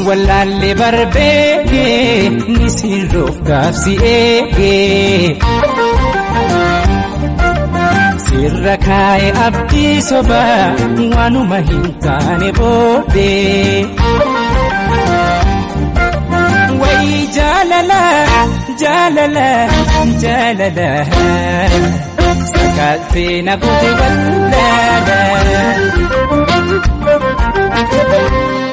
wallaale barbeeke ni sirroof gaafsi eege sirra kaa'e abdii soba waanuma hin taane boode way jaalala jaalala jaalala sakaattee na goote wallaala